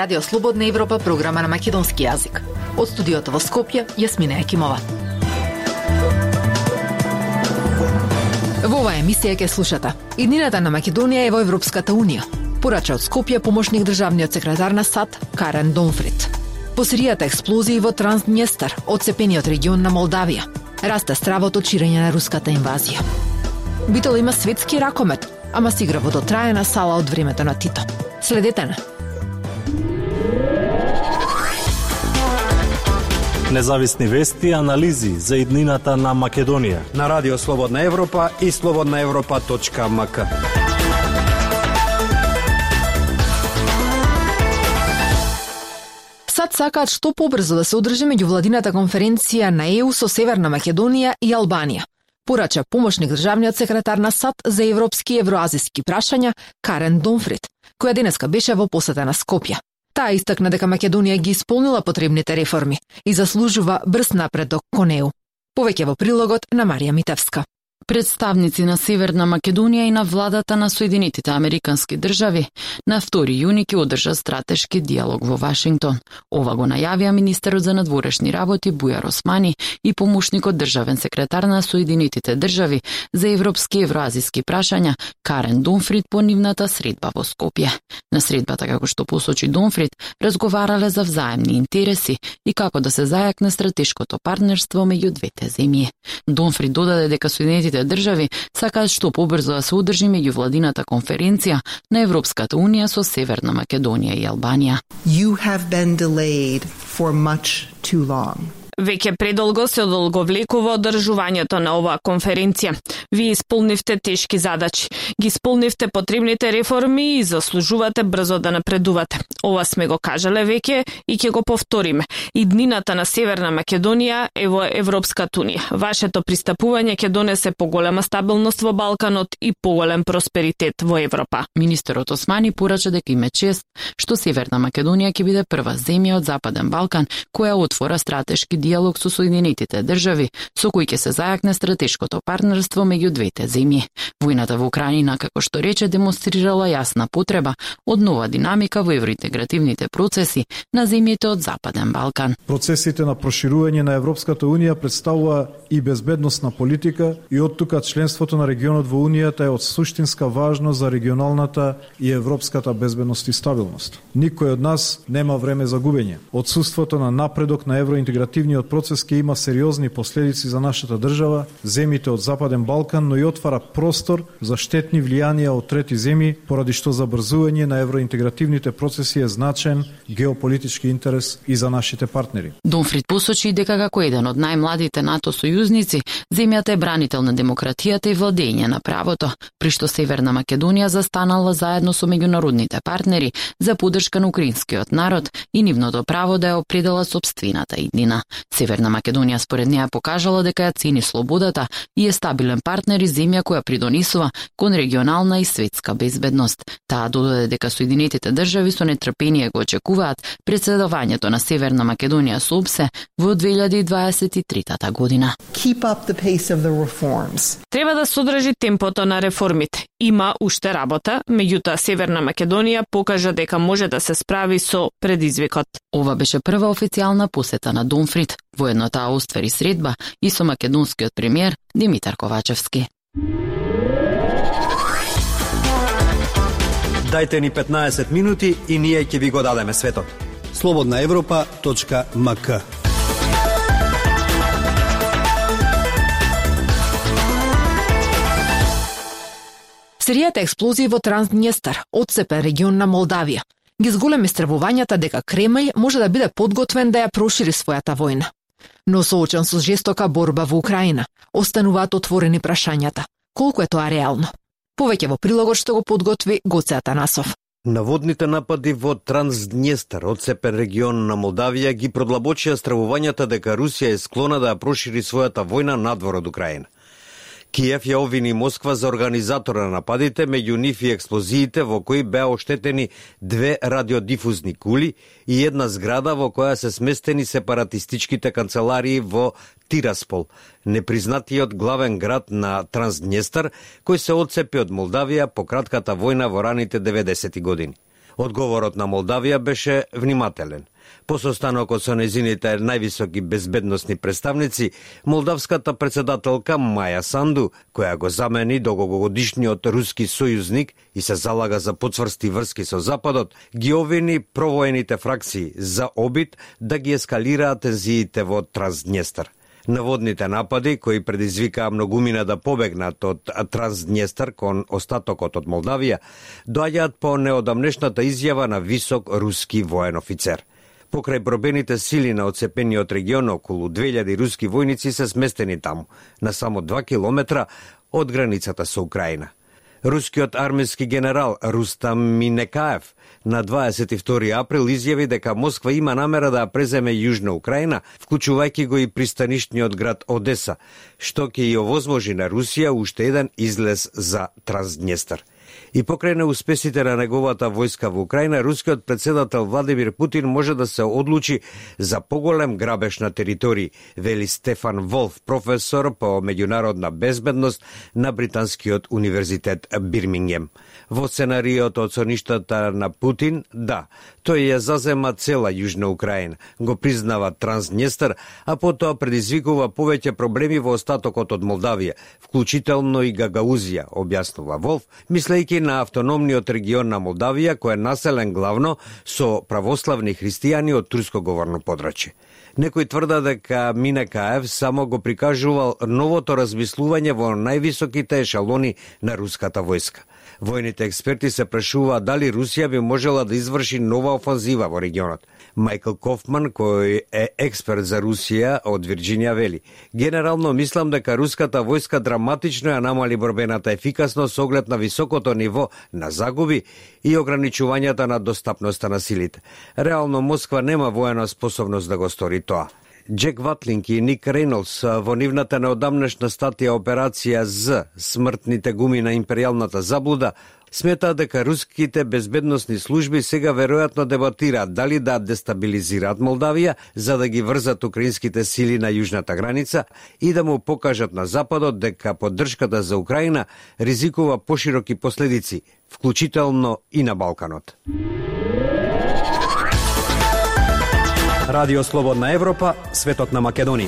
Радио Слободна Европа, програма на македонски јазик. Од студиото во Скопје, Јасмина Екимова. Во оваа емисија ќе слушате: иднината на Македонија е во Европската унија. Порача од Скопје помошник државниот секретар на САД Карен Донфрид. По серијата експлозии во Трансднестар, одцепениот регион на Молдавија. Расте стравот од ширење на руската инвазија. Битол има светски ракомет, ама си игра во дотраена сала од времето на Тито. Следете на. Независни вести и анализи за иднината на Македонија на Радио Слободна Европа и slobodnaevropa.mk. САД сакаат што побрзо да се одржи меѓувладината конференција на ЕУ со Северна Македонија и Албанија. Порача помошник државниот секретар на САД за европски и евроазиски прашања Карен Донфрид, која денеска беше во посета на Скопје. Таа истакна дека Македонија ги исполнила потребните реформи и заслужува брз напредок кон ЕУ. Повеќе во прилогот на Марија Митевска. Представници на Северна Македонија и на владата на Соединетите Американски држави на 2 јуни ќе одржат стратешки диалог во Вашингтон. Ова го најавија министерот за надворешни работи Бујар Османи и помошникот државен секретар на Соединетите држави за европски и евроазиски прашања Карен Донфрид по нивната средба во Скопје. На средбата, како што посочи Донфрид, разговарале за взаемни интереси и како да се зајакне стратешкото партнерство меѓу двете земји. Донфрид додаде дека Соединетите држави сакаат што побрзо да се одржи меѓувладината конференција на Европската унија со Северна Македонија и Албанија. You have been delayed for much too long. Веќе предолго се одолговлекува одржувањето на оваа конференција. Вие исполнивте тешки задачи, ги исполнивте потребните реформи и заслужувате брзо да напредувате. Ова сме го кажале веќе и ќе го повториме. Иднината на Северна Македонија е во Европската унија. Вашето пристапување ќе донесе поголема стабилност во Балканот и поголем просперитет во Европа. Министерот Османи порача дека има чест што Северна Македонија ќе биде прва земја од Западен Балкан која отвора стратешки диалог со Соединетите држави, со кој ќе се зајакне стратешкото партнерство меѓу двете земји. Војната во Украина, како што рече, демонстрирала јасна потреба од нова динамика во евроинтегративните процеси на земјите од Западен Балкан. Процесите на проширување на Европската унија представува и безбедносна политика и оттука членството на регионот во унијата е од суштинска важност за регионалната и европската безбедност и стабилност. Никој од нас нема време за губење. Отсуството на напредок на евроинтегративниот процес ќе има сериозни последици за нашата држава, земјите од Западен Балкан, но и отвара простор за штетни влијанија од трети земји, поради што забрзување на евроинтегративните процеси е значен геополитички интерес и за нашите партнери. Донфрид посочи дека како еден од најмладите НАТО сојузници, земјата е бранител на демократијата и владење на правото, при што Северна Македонија застанала заедно со меѓународните партнери за поддршка на украинскиот народ и нивното право да ја определа сопствената иднина. Северна Македонија според неа покажала дека ја цени слободата и е стабилен партнер и земја која придонесува кон регионална и светска безбедност. Таа додаде дека Соединетите држави со нетрпение го очекуваат претседавањето на Северна Македонија со ОПСЕ во 2023 година. Keep up the pace of the reforms. Треба да се одржи темпото на реформите. Има уште работа, меѓутоа Северна Македонија покажа дека може да се справи со предизвикот. Ова беше прва официјална посета на Донфрид. Воедно таа оствари средба и со македонскиот премиер Димитар Ковачевски. Дајте ни 15 минути и ние ќе ви го дадеме светот. slobodnaevropa.mk. Серијата експлозии во Трансднестар, одцепен регион на Молдавија, ги зголеми стравувањата дека Кремљ може да биде подготвен да ја прошири својата војна. Но соочен со жестока борба во Украина, остануваат отворени прашањата. Колку е тоа реално? Повеќе во прилогот што го подготви Гоце Атанасов. Наводните напади во Трансднестар, одцепен регион на Молдавија, ги продлабочија стравувањата дека Русија е склона да ја прошири својата војна надвор од Украина. Киев ја обвини Москва за организатора на нападите, меѓу нив и експлозиите во кои беа оштетени 2 радиодифузни кули и една зграда во која се сместени сепаратистичките канцеларии во Тираспол, непризнатиот главен град на Трансднестар, кој се одцепи од Молдавија по кратката војна во раните 90-ти години. Одговорот на Молдавија беше внимателен. По состанокот со незините највисоки безбедносни представници, молдавската председателка Маја Санду, која го замени долгогодишниот руски сојузник и се залага за поцврсти врски со Западот, ги обвини провоените фракции за обид да ги ескалираат тензиите во Транснестар. Наводните напади, кои предизвикаа многумина да побегнат од Транснестар кон остатокот од Молдавија, доаѓаат по неодамнешната изјава на висок руски воен офицер. Покрај борбените сили на одцепениот регион, околу 2000 руски војници се сместени таму, на само 2 километра од границата со Украина. Рускиот армиски генерал Рустам Минекаев на 22 април изјави дека Москва има намера да преземе Јужна Украина, вклучувајќи го и пристанишниот град Одеса, што ќе ја овозможи на Русија уште еден излез за Транснестар. И покрај неуспесите на неговата војска во Украина, рускиот председател Владимир Путин може да се одлучи за поголем грабеж на територии, вели Стефан Волф, професор по меѓународна безбедност на Британскиот универзитет Бирмингем. Во сценариот од соништата на Путин, да, тој ја зазема цела Јужна Украина, го признава Транснестар, а потоа предизвикува повеќе проблеми во остатокот од Молдавија, вклучително и Гагаузија, објаснува Волф, мислејќи на автономниот регион на Молдавија, кој е населен главно со православни христијани од турскоговорно подрачје. Некои тврда дека Минекаев само го прикажувал новото размислување во највисоките ешалони на руската војска. Војните експерти се прашуваат дали Русија би можела да изврши нова офанзива во регионот. Майкл Кофман, кој е експерт за Русија од Вирџинија, вели: генерално мислам дека руската војска драматично ја намали борбената ефикасност со оглед на високото ниво на загуби и ограничувањата на достапноста на силите. Реално Москва нема воена способност да го стори тоа. Джек Ватлинг и Ник Рейнолдс во нивната неодамнешна статија Операција З, смртните гуми на империјалната заблуда, сметаат дека руските безбедносни служби сега веројатно дебатираат дали да дестабилизираат Молдавија за да ги врзат украинските сили на јужната граница и да му покажат на Западот дека поддршката за Украина ризикува пошироки последици, вклучително и на Балканот. Радио Слободна Европа, светот на Македонија.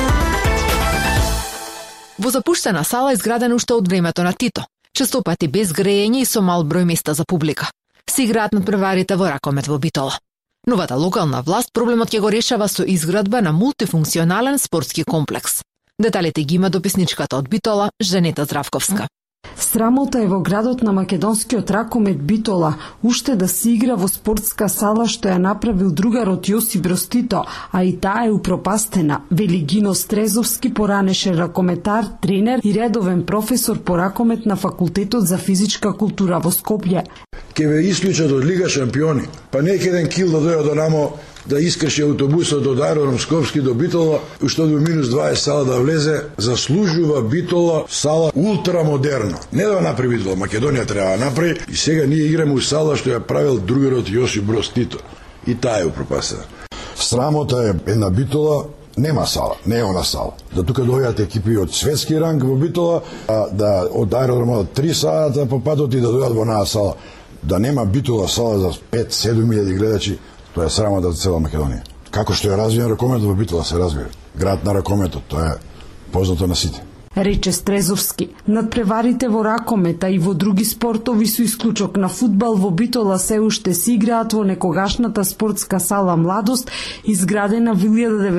Во запуштена сала изградена уште од времето на Тито, честопати без грејење и со мал број места за публика, се играат надпреварите во ракомет во Битола. Новата локална власт проблемот ќе го решава со изградба на мултифункционален спортски комплекс. Деталите ги има дописничката од Битола, Женета Здравковска. Срамота е во градот на македонскиот ракомет Битола уште да се игра во спортска сала што ја направил другарот Јосип Броз Тито, а и таа е упропастена, вели Гино Стрезовски, поранешен ракометар, тренер и редовен професор по ракомет на Факултетот за физичка култура во Скопје. Ке ве исклучат од Лига шампиони, па нека еден кил да дојде до намо да искаше автобусот од Аеродром Скопски до Битола, уште до минус 20 сала да влезе, заслужува Битола сала ултрамодерна. Не да направи Битола, Македонија треба да направи и сега ние играме у сала што ја правил другарот Јосип Броз Тито. И таа е упропастена. Срамота е една Битола, нема сала, не е она сала. Да тука дојдат екипи од светски ранг во Битола, да од аеродромот 3 сата по патот и да дојдат во онаа сала. Да нема Битола сала за 5-7 илјади гледачи, тоа е срамота за цела Македонија. Како што е развиен ракометот во Битола се развива. Град на ракометот, тоа е познато на сите. Рече Стрезовски. Надпреварите во ракомета и во други спортови со исклучок на фудбал во Битола се уште се играат во некогашната спортска сала Младост, изградена во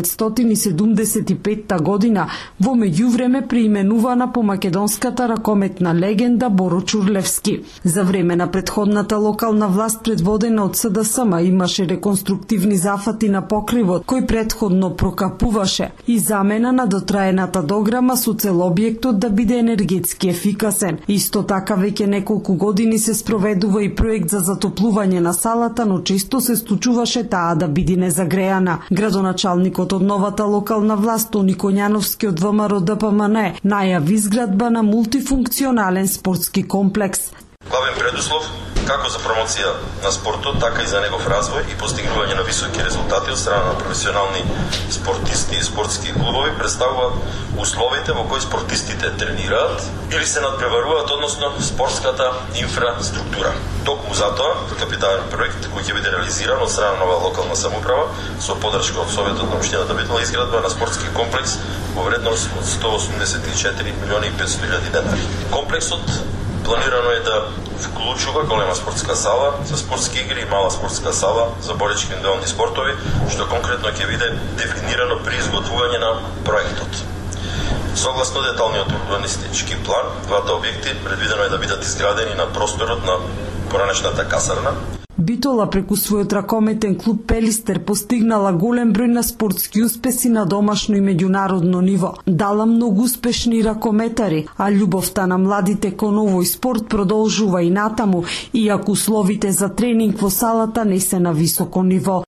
1975 година, во меѓувреме преименувана по македонската ракометна легенда Боро Чурлевски. За време на претходната локална власт предводена од СДСМ имаше реконструктивни зафати на покривот, кој претходно прокапуваше и замена на дотраената дограма со цел објектот да биде енергетски ефикасен. Исто така веќе неколку години се спроведува и проект за затоплување на салата, но често се случуваше таа да биде незагреана. Градоначалникот од новата локална власт Тони Коњановски од ВМРО ДПМН најави изградба на мултифункционален спортски комплекс. Главен предуслов како за промоција на спортот, така и за негов развој и постигнување на високи резултати од страна на професионални спортисти и спортски клубови представуваат условите во кои спортистите тренираат или се надпреваруваат, односно спортската инфраструктура. Токму затоа, капитален проект кој ќе биде реализиран од страна на нова локална самоуправа со поддршка од Советот на општината Битола, изградба на спортски комплекс во вредност од 184 милиони и 500 илјади денари. Комплексот планирано е да вклучува голема спортска сала за спортски игри и мала спортска сала за боречки индивидуални спортови, што конкретно ќе биде дефинирано при изготвување на проектот. Согласно деталниот урбанистички план, двата објекти предвидено е да бидат изградени на просторот на поранешната касарна. Битола преку својот ракометен клуб Пелистер постигнала голем број на спортски успеси на домашно и меѓународно ниво. Дала многу успешни ракометари, а љубовта на младите кон овој спорт продолжува и натаму, иако условите за тренинг во салата не се на високо ниво.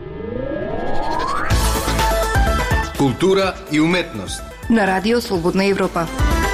Култура и уметност на Радио Слободна Европа.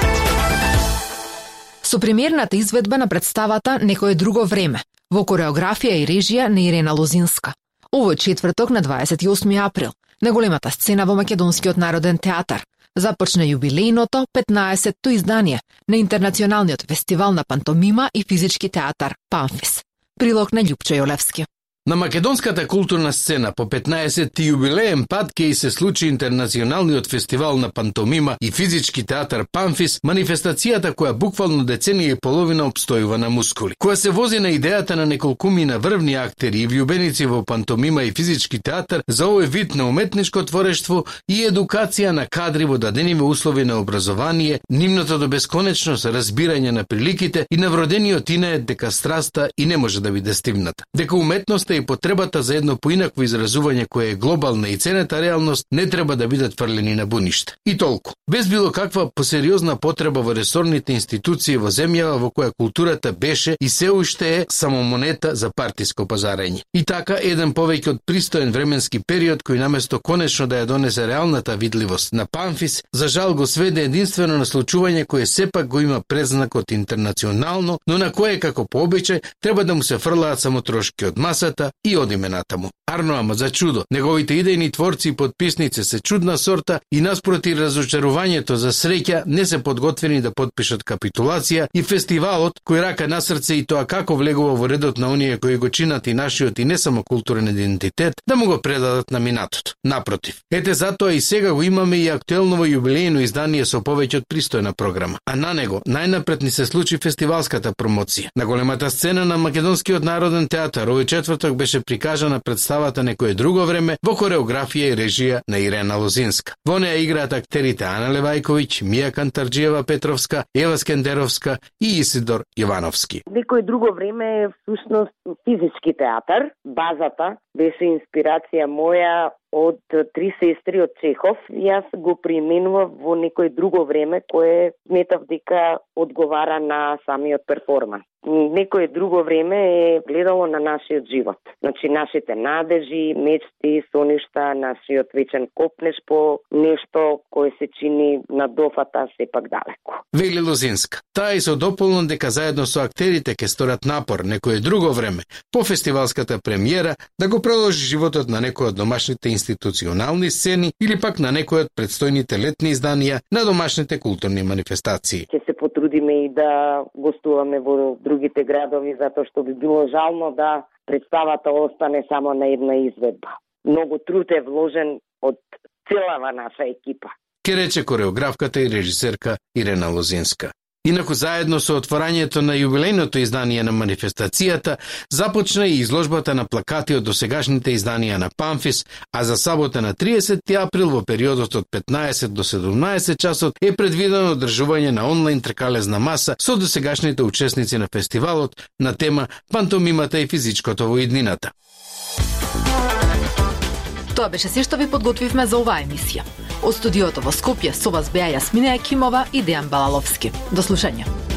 Со премиерната изведба на представата Некое друго време, во кореографија и режија на Ирена Лозинска. Овој четврток на 28 април, на големата сцена во Македонскиот народен театар, започна јубилејното 15-то издание на Интернационалниот фестивал на пантомима и физички театар Памфис. Прилог на Љупчо Јолевски. На македонската културна сцена по 15-ти јубилеен пат ќе се случи Интернационалниот фестивал на пантомима и физички театар Памфис, манифестацијата која буквално деценија и половина обстојува на мускули. Која се вози на идејата на неколкумина врвни актери и влюбеници во пантомима и физички театар за овој вид на уметничко творештво и едукација на кадри во дадениве услови на образование, нивното до бесконечност разбирање на приликите и на вродениот инает дека страста и не може да биде стивната. Дека уметноста и потребата за едно поинакво изразување кое е глобална и цената реалност не треба да бидат фрлени на буниште. И толку. Без било каква посериозна потреба во ресорните институции во земјава во која културата беше и се уште е само монета за партиско пазарење. И така, еден повеќе од пристоен временски период кој наместо конечно да ја донесе реалната видливост на Памфис, за жал го сведе единствено на случување кое сепак го има предзнакот интернационално, но на кое како по обичај треба да му се фрлаат само трошки од масата и одиме натаму. Арно, ама за чудо, неговите идејни творци и подписници се чудна сорта и наспроти разочарувањето за среќа не се подготвени да подпишат капитулација и фестивалот, кој рака на срце и тоа како влегува во редот на оние кои го чинат и нашиот и не само културен идентитет, да му го предадат на минатото. Напротив. Ете затоа и сега го имаме и актуелново јубилејно издание со повеќе од пристојна програма. А на него најнапред ни се случи фестивалската промоција. На големата сцена на Македонскиот народен театар овој четврток беше прикажана представата Некое друго време во кореографија и режија на Ирена Лозинска. Во неа играат актерите Ана Левајковиќ, Мија Кантарџиева Петровска, Ева Скендеровска и Исидор Јовановски. Некое друго време е всушност физички театар. Базата беше инспирација моја од Три сестри од Чехов. Јас го применував во некое друго време кое сметав дека одговара на самиот перформанс. Некое друго време е гледало на нашиот живот. Значи, нашите надежи, мечти, соништа, нашиот вечен копнеш по нешто кое се чини на дофата сепак далеко. Вели Лозинска. Таа и со дополнен дека заедно со актерите ќе сторат напор некое друго време по фестивалската премиера да го продолжи животот на некој од домашните институционални сцени или пак на некој од предстојните летни изданија на домашните културни манифестации. Ќе се потрудиме и да гостуваме во другите градови, затоа што би било жално да представата остане само на една изведба. Многу труд е вложен од целава наша екипа. Ке рече кореографката и режисерка Ирена Лозинска. Инаку заедно со отворањето на јубилејното издание на манифестацијата, започна и изложбата на плакати од досегашните изданија на Памфис, а за сабота на 30 април во периодот од 15 до 17 часот е предвидено одржување на онлайн тркалезна маса со досегашните учесници на фестивалот на тема пантомимата и физичкото во иднината. Тоа беше се што ви подготвивме за оваа емисија. Од студиото во Скопје со вас беа Јасмина Екимова и Дејан Балаловски. До слушање.